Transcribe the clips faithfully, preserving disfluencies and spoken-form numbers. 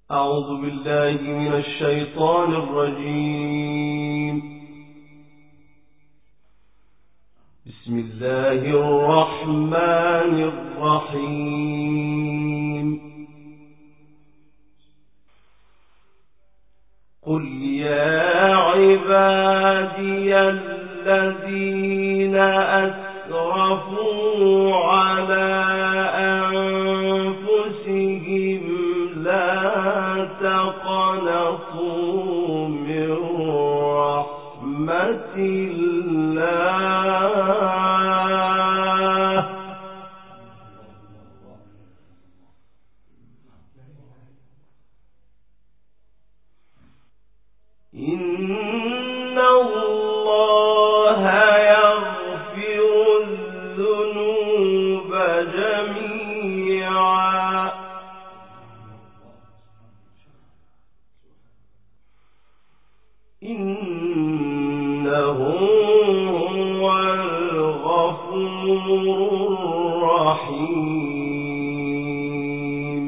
أعوذ بالله من الشيطان الرجيم. بسم الله الرحمن الرحيم. قل يا عبادي الذين أسرفوا على أنفسهم لا تقنطوا من رحمة الله إن الله يغفر الذنوب جميعا إنه هو الغفور الرحيم.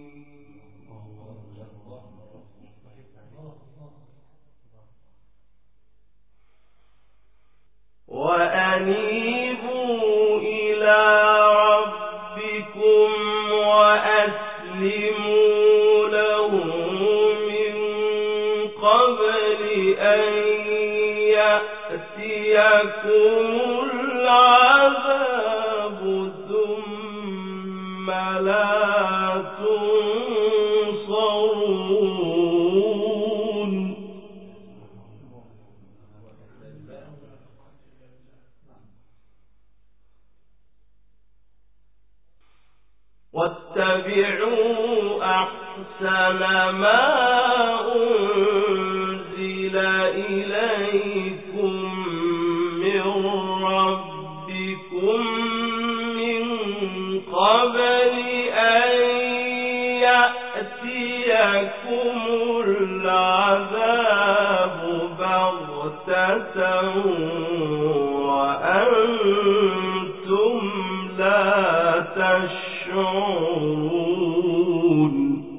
وأنيبوا إلى ربكم وأسلموا له من قبل أن يأتيكم العذاب ثم لا تنصرون. واتبعوا أحسن ما أنزل إليكم من ربكم من قبل أن يأتيكم العذاب بغتة وأنتم لا تشعرون.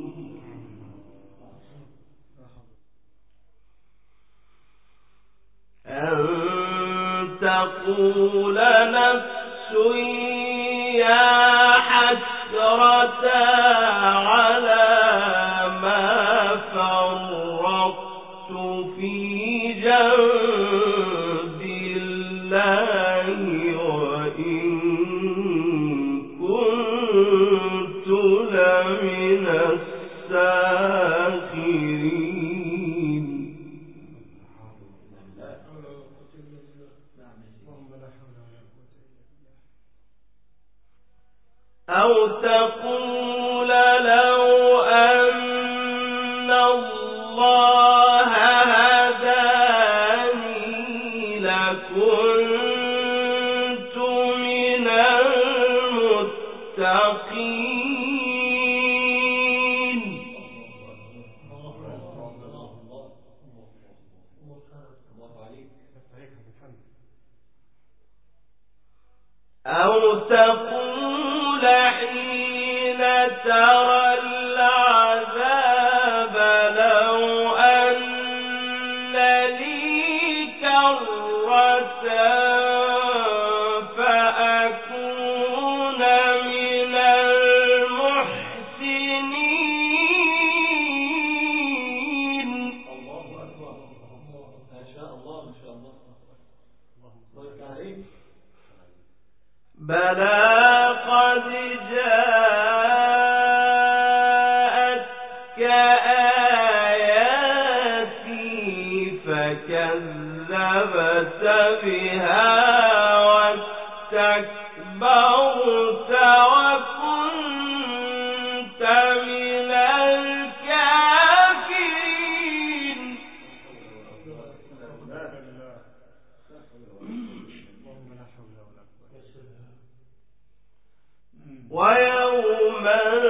أن تقول نفس يا حسرة على ما فرطت في جنب الله وإن كنت لمن الساخرين. أو تقول لو أن الله هداني لكنت من المتقين. أو تقول حين ترى العذاب لو أن لي كرة فأكون من المحسنين. الله أكبر. ما شاء الله ما شاء الله. بلى قد جاءتك آياتي فكذبت بها واستكبرت وكنت من الكافرين. ويوم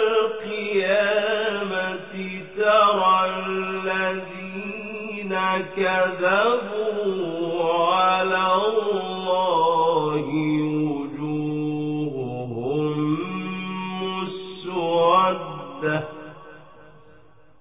القيامة ترى الذين كذبوا على الله وجوههم مسودة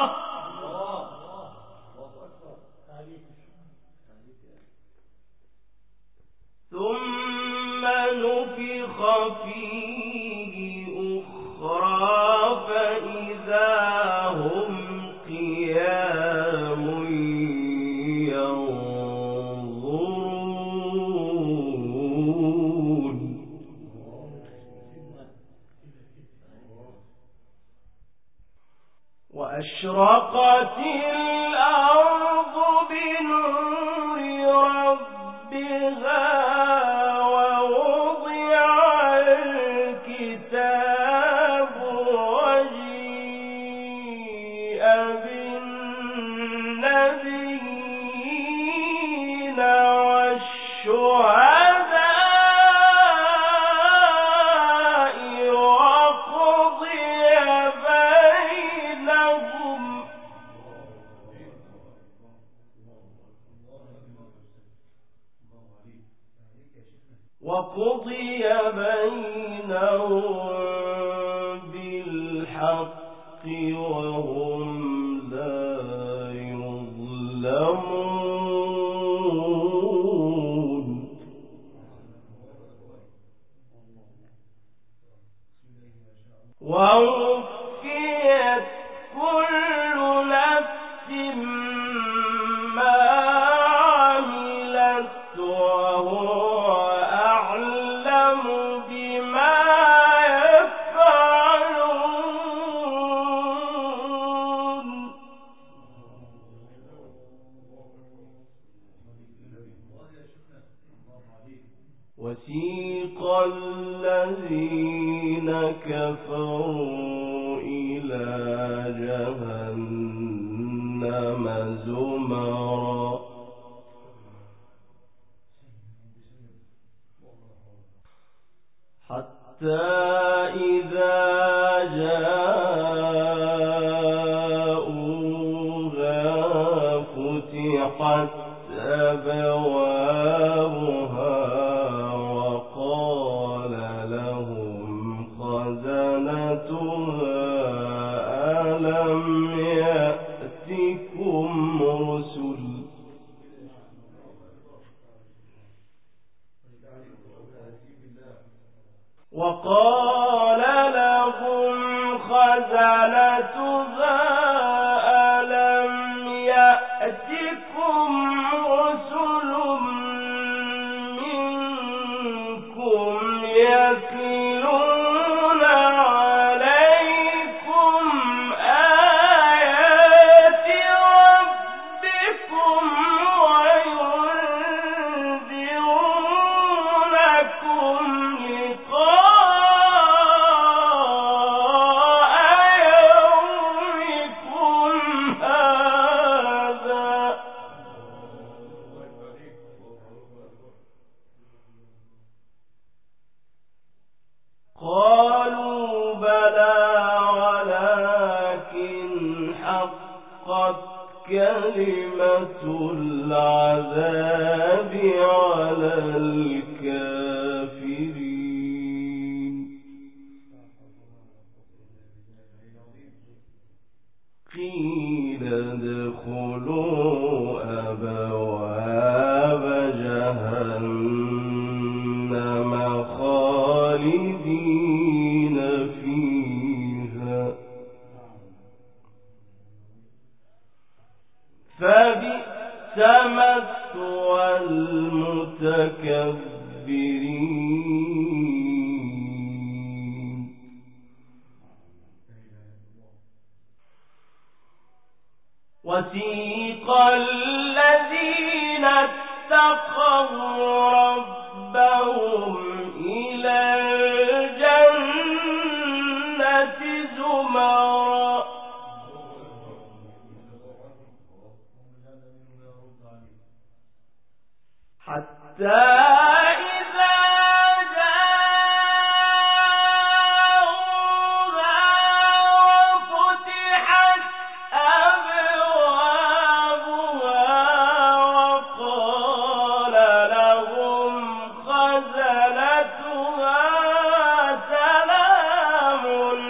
وأشرقت الأرض بنور ربها ووضع الكتاب وجيء بالنبيين والشهداء وقضي بينهم وقضي بينهم بالحق وهم لا يظلمون ووفيت كل نفس ما عملت وهو أعلم بما يفعلون وسيق الذين كفروا إلى جهنم زمرا حتى إذا جاءوها فتحت أبوابها وقال لهم خزنتها ألم يأتكم رسل وقال لهم خزنتها ألم يأتكم رسل منكم يتلون عليكم آيات ربكم وينذرونكم لقاء يومكم هذا قالوا بلى ولكن حقت كلمة العذاب على الكافرين قيل ادخلوا أبواب جهنم خالدين فيها فبئس مثوى المتكبرين وسيق الذين اتقوا ربهم إلى الجنة زمرا حتى إذا جاءوها وفتحت أبوابها وقال لهم خزنتها سلام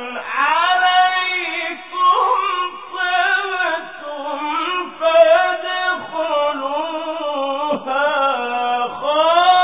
عليكم طبتم فادخلوها خالدين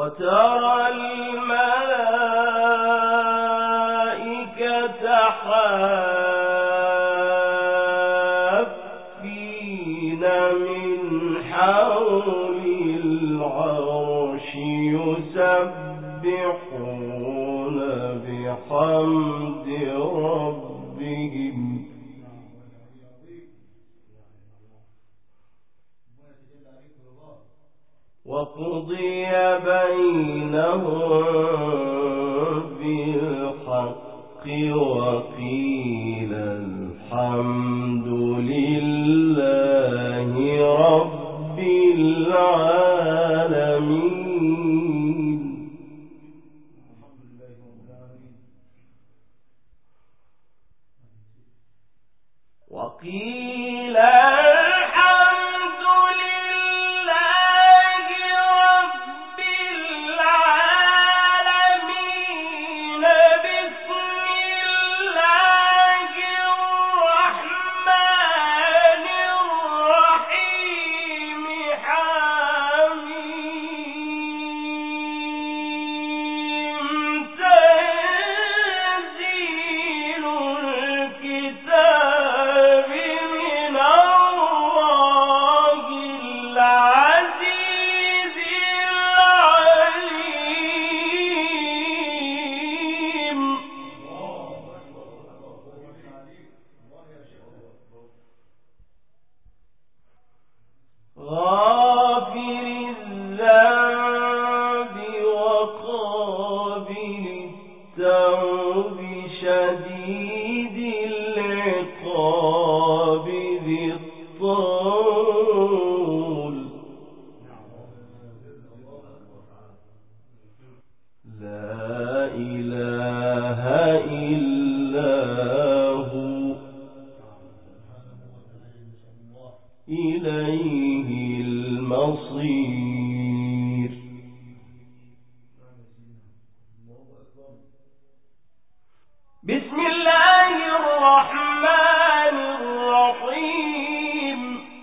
وترى الملائكة حافين من حول العرش يسبحون بحمد ربهم وقضي بينهم بالحق وقيل الحمد لله رب العالمين. وقيل إليه المصير. بسم الله الرحمن الرحيم.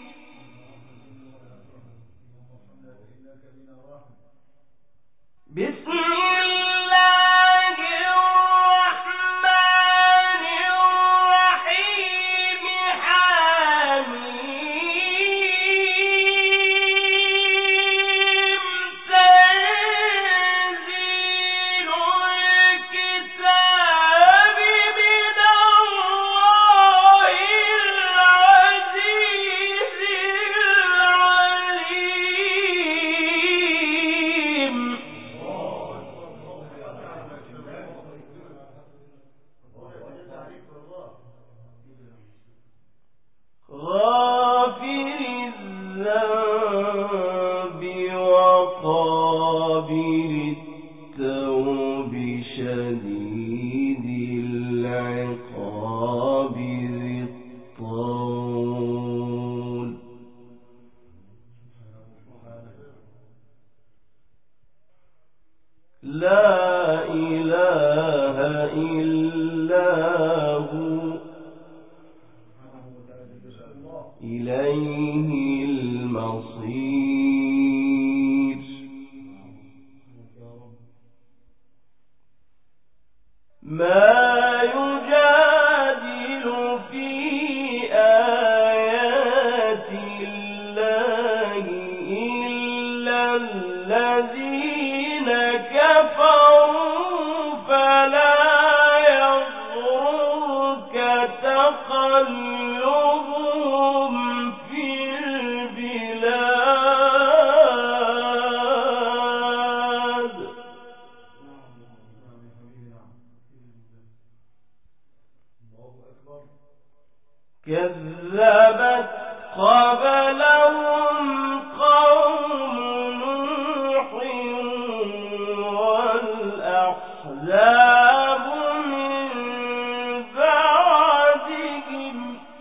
بسم الله الرحمن الرحيم. حميم تنزيل الكتاب من الله العزيز العليم. غافر الذنب وقابل التوب شديد العقاب ذي الطول. لا إله إلا هو إليه المصير. ما يجادل في آيات الله إلا الذين كفروا فلا يغرك تقلبهم في البلاد. كذبت قبلهم قوم نوح والأحزاب من بعدهم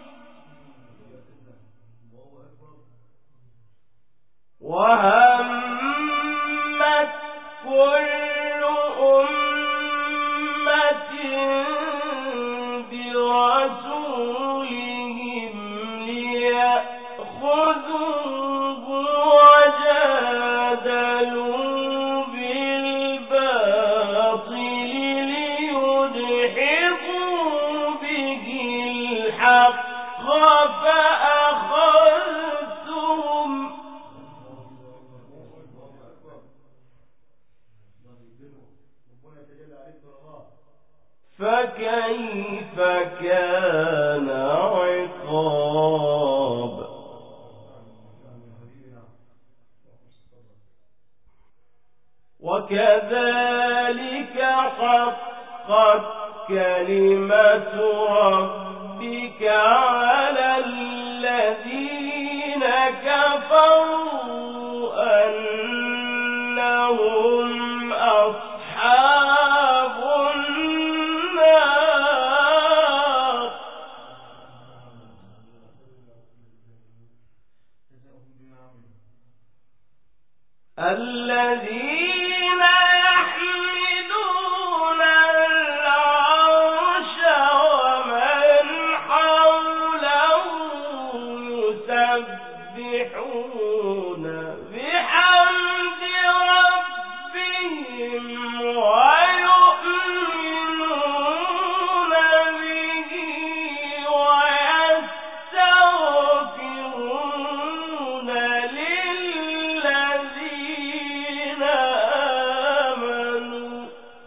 وهمت كل أمة برسولهم ليأخذوا وكذلك حقت كلمة ربك على الذين كفروا أنهم أصحاب النار. الذين يحملون العرش ومن حوله يسبحون بحمد ربهم ويؤمنون به ويستغفرون للذين آمنوا.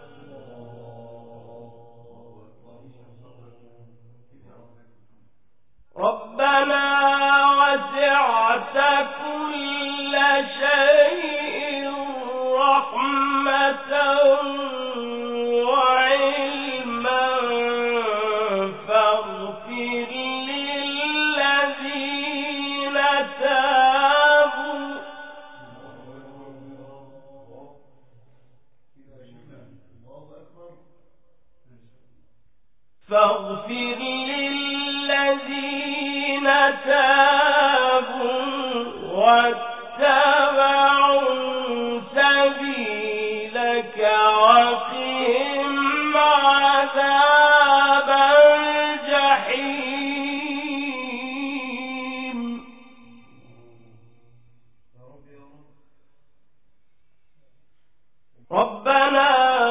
ربنا وسعت كل شيء رحمة وعلما فاغفر للذين تابوا فاغفر للذين تابوا واتبعوا سبيلك وقهم عذاب الجحيم. ربنا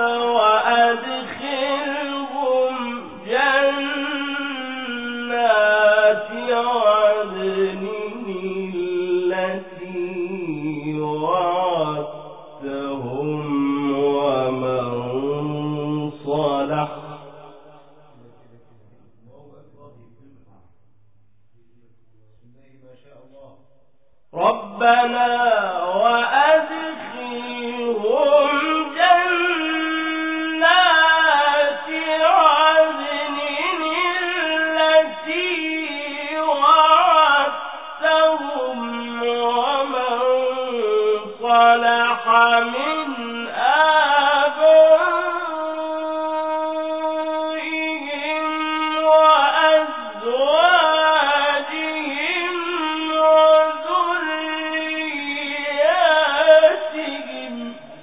وأدخلهم جنات عدن التي وعدتهم ومن صلح ربنا وأدخلهم جنات عدن التي وعدتهم ومن صلح من آبائهم وأزواجهم وذرياتهم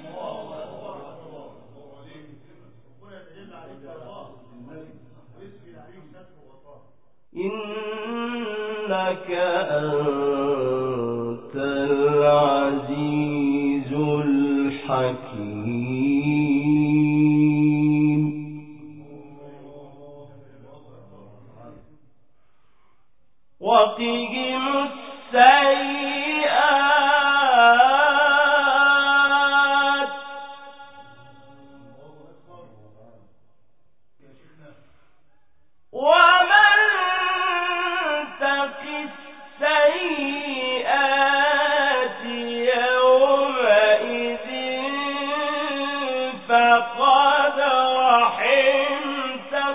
إنك أنت العزيز الحكيم. وقهم السيئات ومن تق السيئات يومئذ فقد رحمته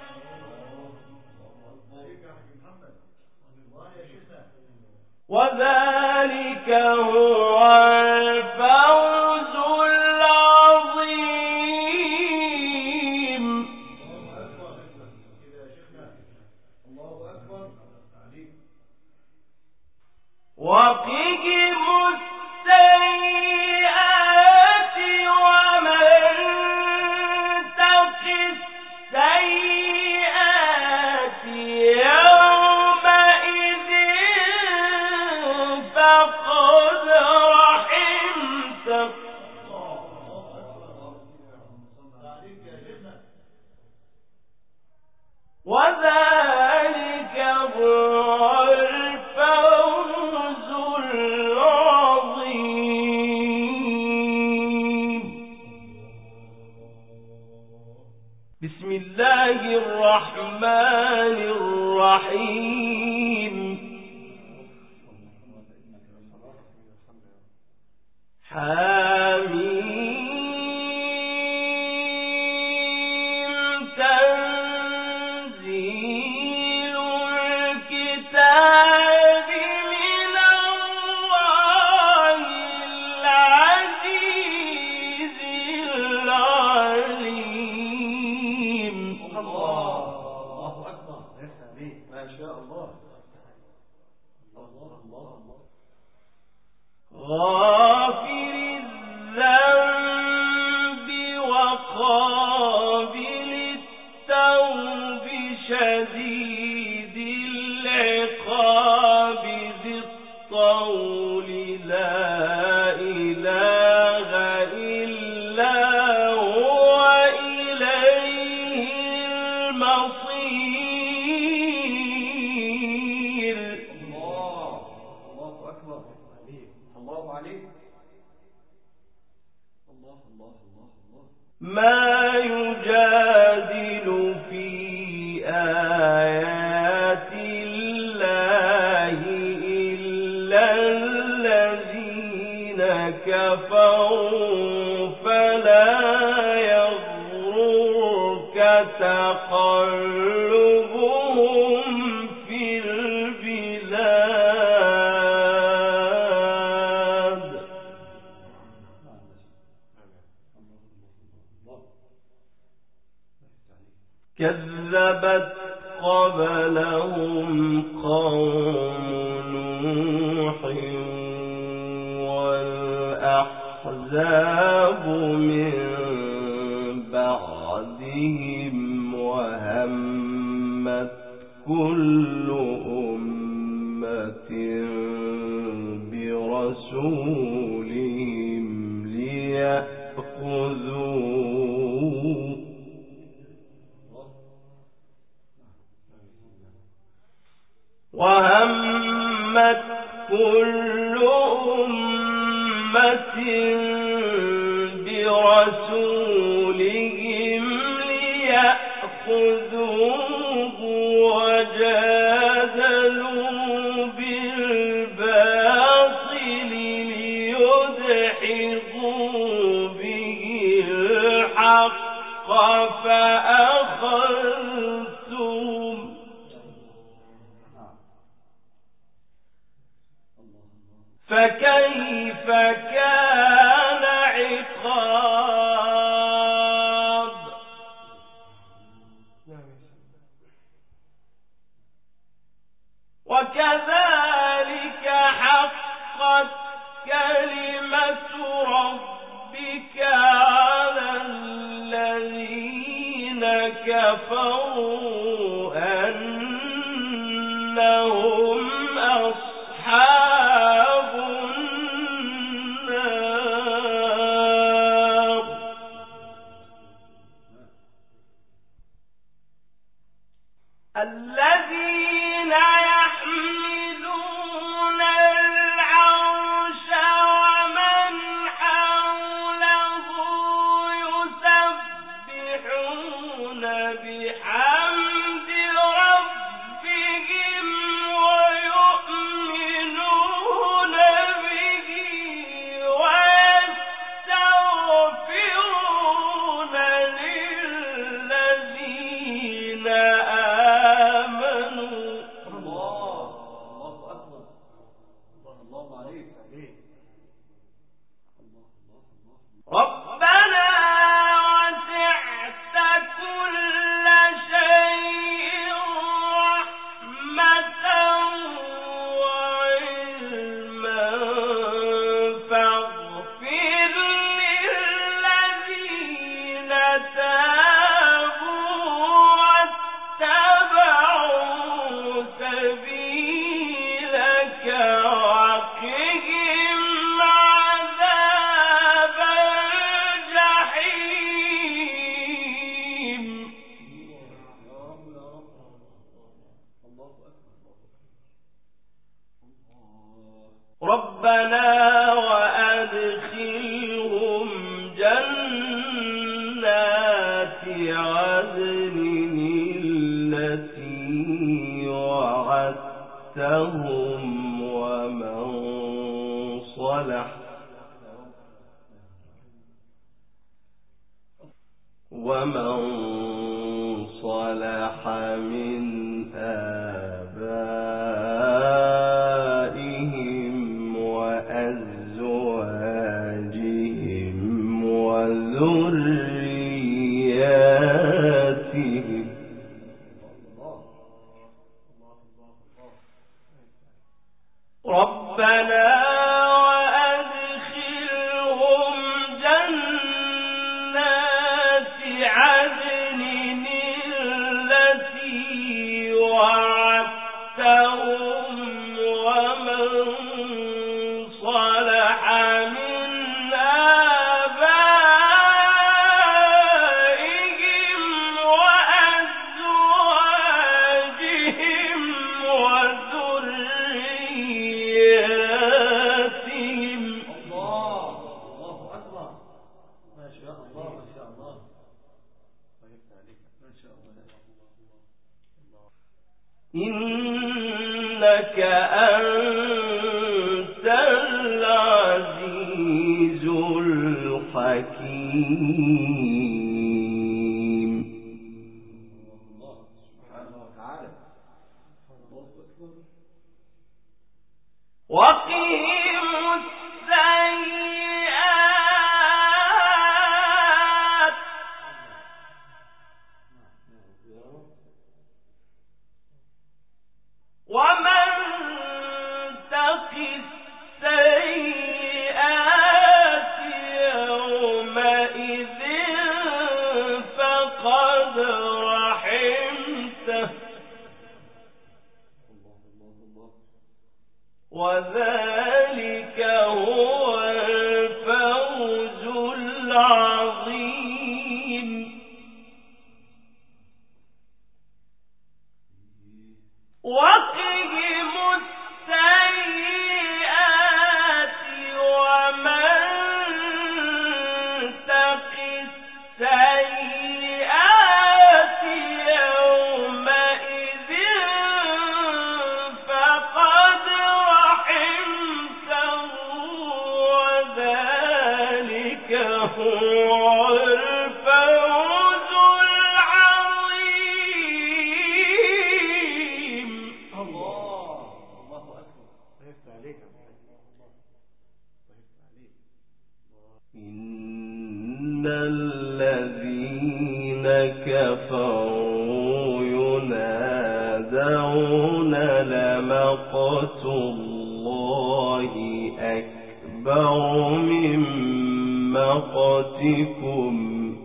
وذلك هو الفوز العظيم. وقهم السيئات ومن تق السيئات يومئذ فقد رحمته وذلك هو الفوز العظيم. بسم الله الرحمن الرحيم. حميم غافر الذنب وقابل التوب شديد العقاب ذي الطول لا إله إلا هو إليه المصير. الله الله أكبر. الله عليك. الله الله الله الله. ما يجادل في آيات الله إلا الذين كفروا فلا يغررك تقلبهم في البلاد. كذبت قبلهم قوم نوح والأحزاب من بعدهم وهمت كل أمة برسولهم ليأخذوه وهمت كل أمة برسولهم ليأخذوه وجادلوا بالباطل ليدحضوا به الحق فأخذتهم فكيف كان عقاب. وكذلك حقت كلمة ربك على الذين كفروا أنهم أصحاب النار. الذين يحملون العرش ومن حوله يسبحون بحمد ربهم ويؤمنون به ويستغفرون للذين آمنوا. الله الله أكبر. الله الله عليك. الله الله الله. ربنا وسعت كل شيء رحمة وعلما فاغفر للذين تابوا واتبعوا سبيلك وقهم عذاب الجحيم. يا رب يا رب. الله أكبر. ربنا وأدخلهم جنات عدن التي وعدتهم ومن صلح ومن صلح من آبائهم وأزواجهم وذرياتهم ربنا وأدخلهم جنات عدن التي وعدتهم ومن صلح من آبائهم وأزواجهم وذرياتهم. الله الله أكبر. ما شاء الله ما شاء الله. ما شاء الله. إنك أنت العزيز الحكيم. الله سبحانه وتعالى. الله أكبر. وقهم السيئات ومن تق السيئات يومئذ فقد رحمته وذلك هو الفوز العظيم. وقهم السيئات ومن تق السيئات يومئذ فقد رحمته وذلك هو الفوز العظيم. الله الله أكبر. ضيفت عليك إن الذين كفروا ينادون لمقت الله أكبر من مقتكم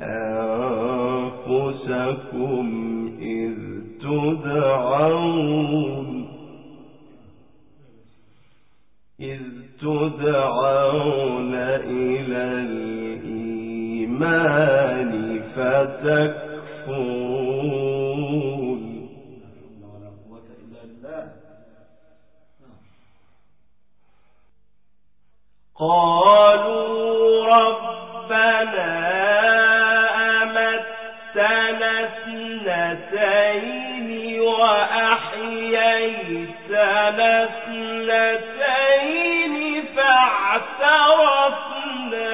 أنفسكم إذ تدعون إذ تدعون إلى الإيمان فتكفرون. ولا قوة إلا بالله. قالوا ربنا أمتنا اثنتين وأحييتنا اثنتين فاعترفنا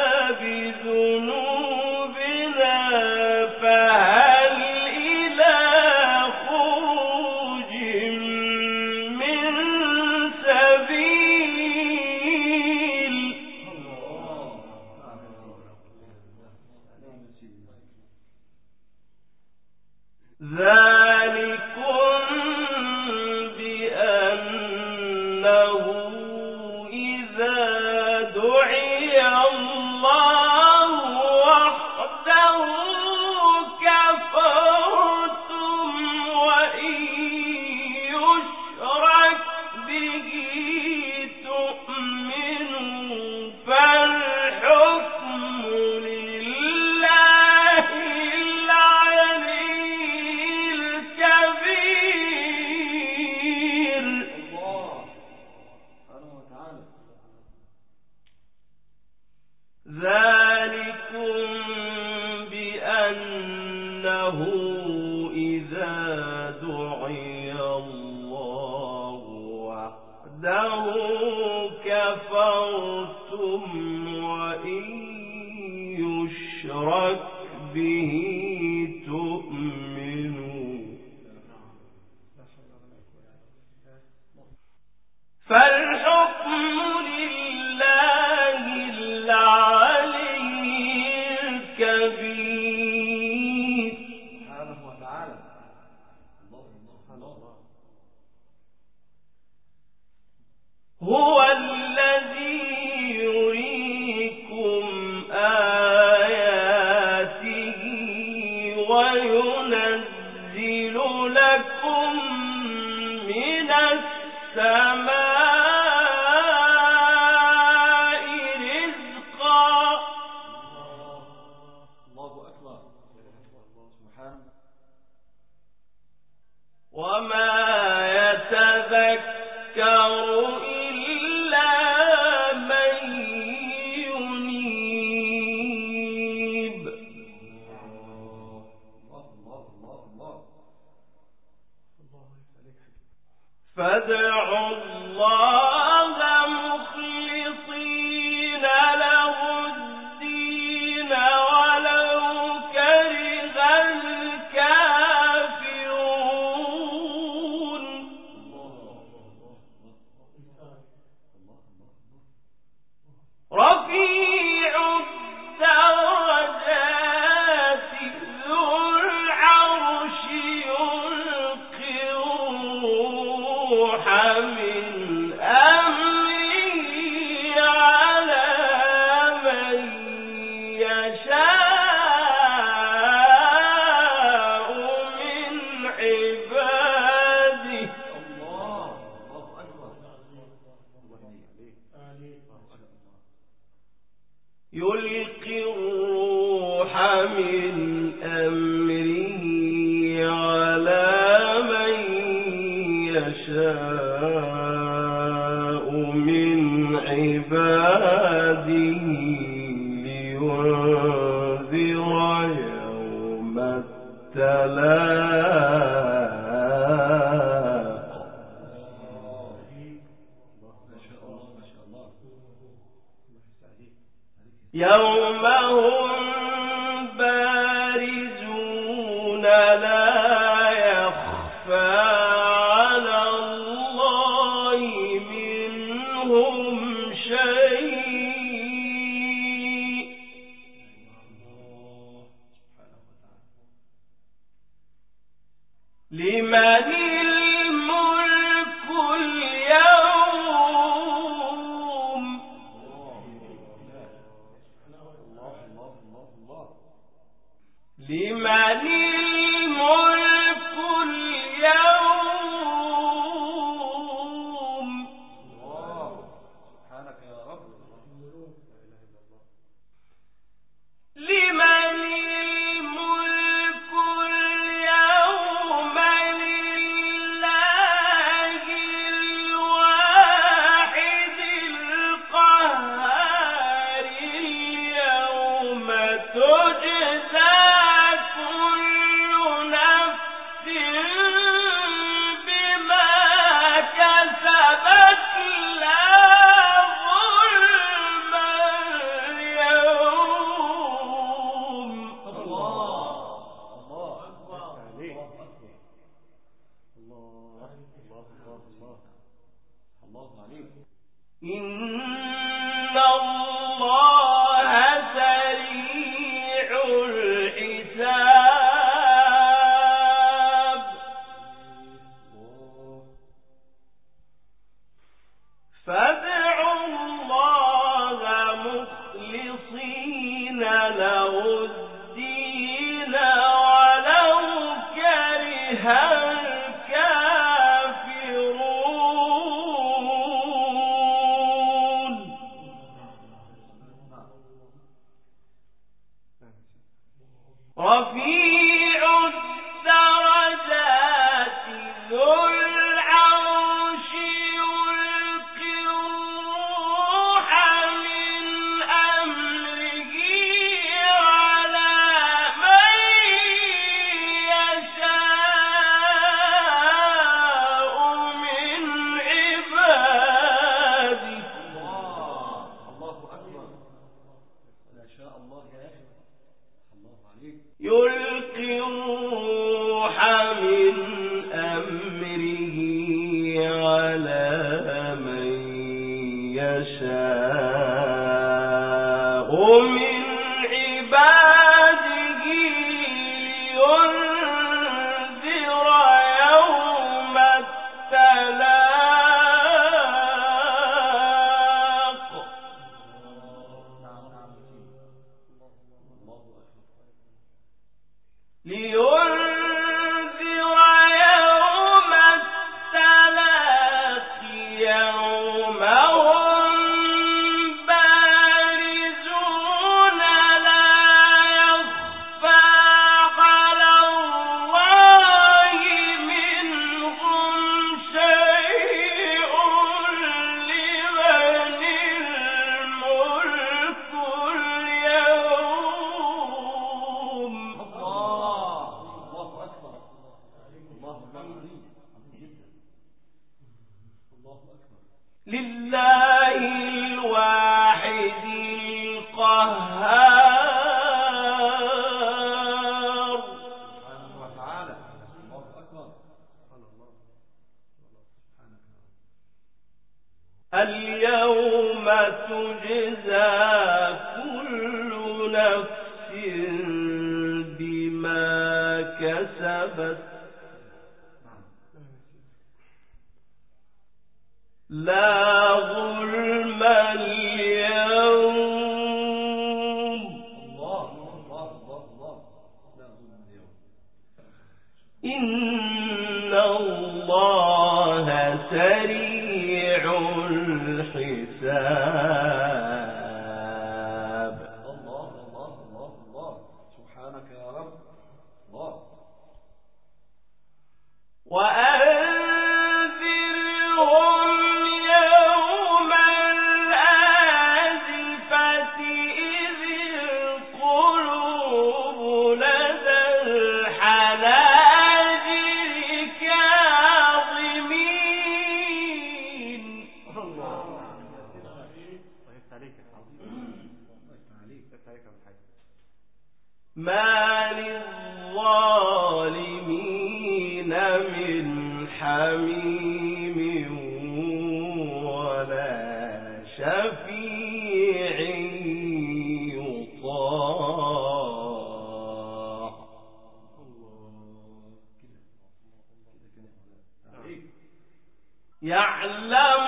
بذنوبنا فهل إلى خروج من سبيل. ذلكم بأنه إذا دعي الله وحده كفرتم وإن يشرك به تؤمنوا فالحكم لله العلي الكبير. الله سبحانه وتعالى. ذلكم بأنه إذا دعي الله وحده كفرتم وإن يشرك به تؤمنوا فالحكم لله العلي الكبير. سبحانه وتعالى. الله الله الله. يلقي الروح من أمره على من يشاء من عباده لينذر يوم التلاق يوم هم بارزون لا يخفى على الله منهم شيء لمن الملك اليوم لمن الملك اليوم سبحانك يا رب لمن الملك اليوم لله الواحد القهار اليوم تجزى كل نفس بما كسبت لا ظلم اليوم الله الله أكبر عليك الله الله الله الله عليك إن الله سريع الحساب فادعوا الله مخلصين له الدين ولو كره الكافرون رفيع الدرجات ذو العرش يلقي الروح من أمره على من يشاء من عباده الله الله أكبر ما شاء الله يا أخي الله عليك يلقي الروح من أمره على من يشاء من عباده لينذر يوم التلاق نعم نعم الله أكبر لينذر يوم التلاق يوم هم بارزون لا يخفى على الله منهم شيء لمن الملك اليوم الله الله أكبر الله أكبر عظيم عظيم جدا الله أكبر لله الواحد القهار سبحانه وتعالى الله أكبر سبحان الله سبحانك اليوم تجزى كل نفس بما كسبت لا ظلم اليوم الله الله الله الله لا ظلم اليوم إن الله سريع الحساب الحساب. الله الله الله الله سبحانك يا رب. الله. وأنذرهم يوم الآزفة إذ القلوب لدى الحناجر كاظمين. الله. ما للظالمين من حميم ولا شفيع يطاع. يعلم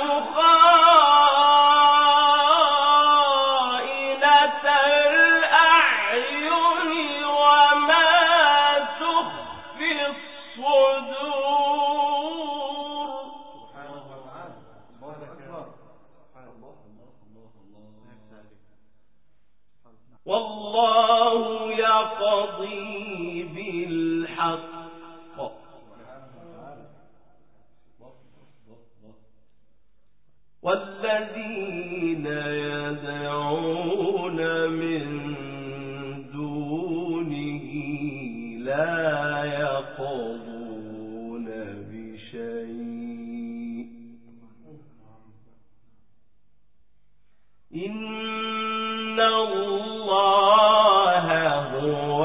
خائنة الأعين وما تخفي الصدور. سبحانه وتعالى. الله أكبر. الله الله الله الله. والله يقضي بالحق والذين يدعون من دونه لا يقضون بشيء إن الله هو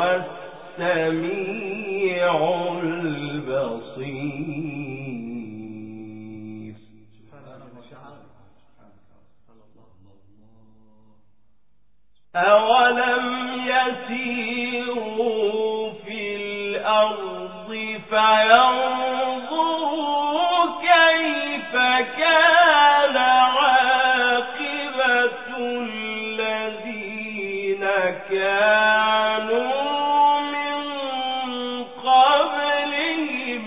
السميع البصير. أولم يسيروا في الأرض فينظروا كيف كان عاقبة الذين كانوا من قبلهم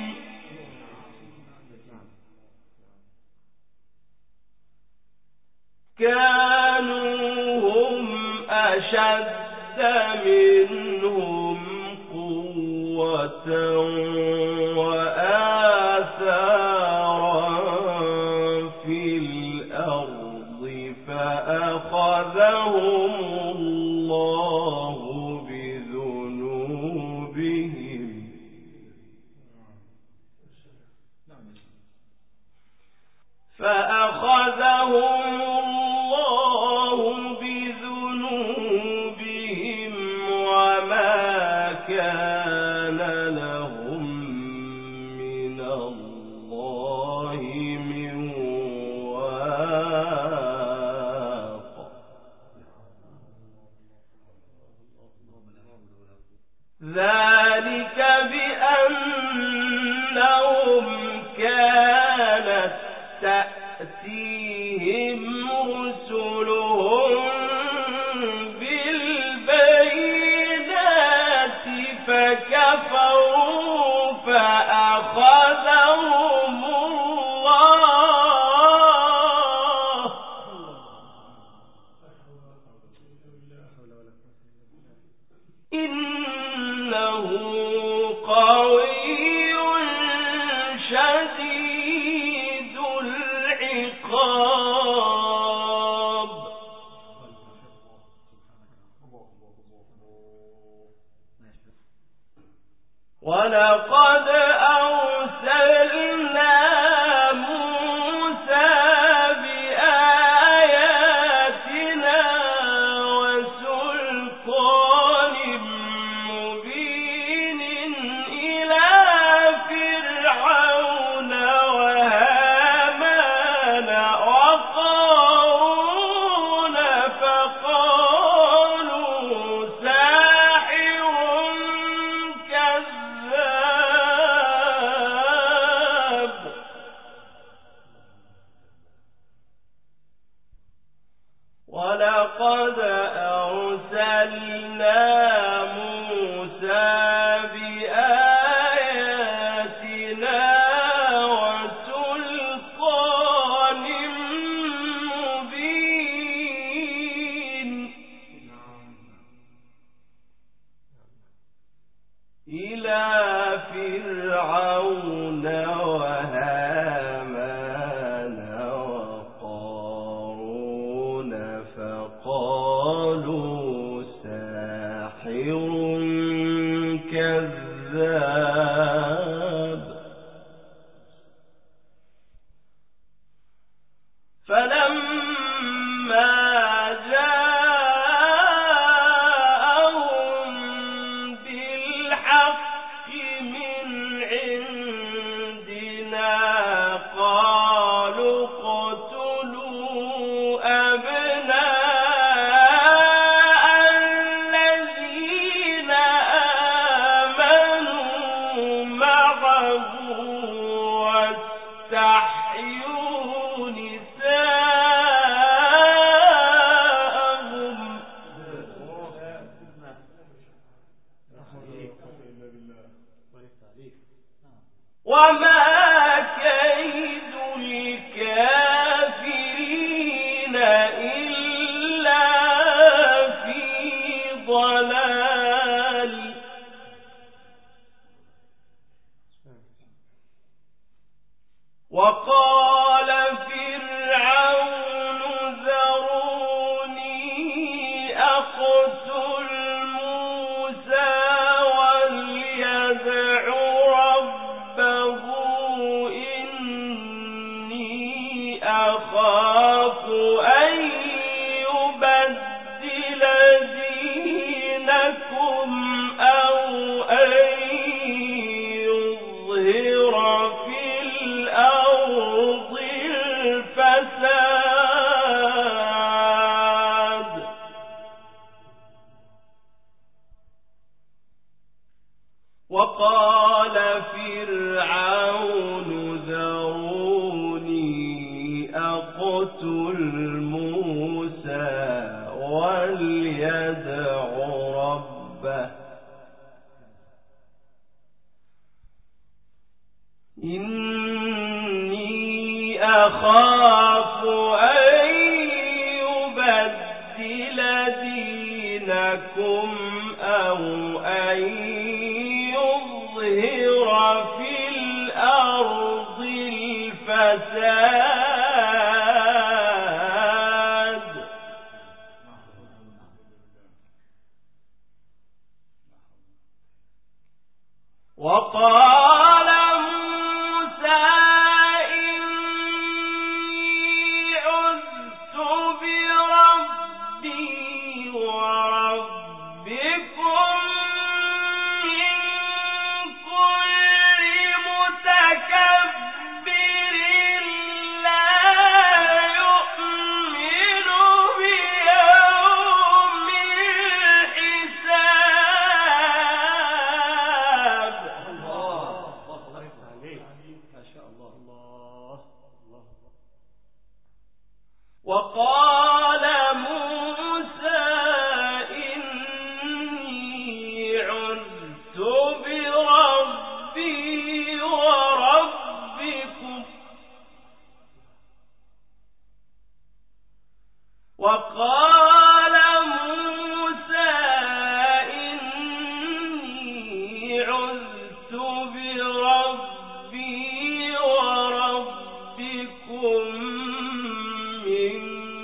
كانوا هم أشد منهم قوة وآثارا في الأرض فأخذهم الله بذنوبهم فأخذهم الله بذنوبهم وما كان لهم من الله من واق. ذلك بأنهم كانت تأتيهم رسلهم بالبينات فكفروا فأخذهم الله إنه قوي شديد العقاب. ولقد أرسلنا موسى بآياتنا وسلطان مبين إلى فرعون وهامان وقارون فقالوا ساحر كذاب. ولقد أرسلنا موسى بآياتنا وسلطان رسل موسى وليدع ربه إني أخاف أن يبدل دينكم أو أن يظهر في الأرض الفساد وقال موسى إني عذت بربي وربكم من كل متكبر لا يؤمن بيوم الحساب. الله عليك ما شاء الله. الله الله. وقال موسى إني عذت بربي وربكم وقال موسى إني عذت بربي وربكم من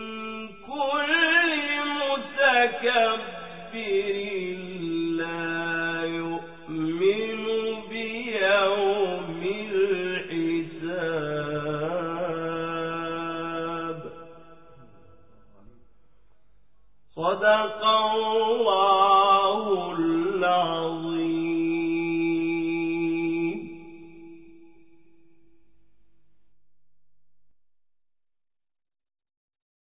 كل متكبر لا يؤمن بيوم الحساب. صدق الله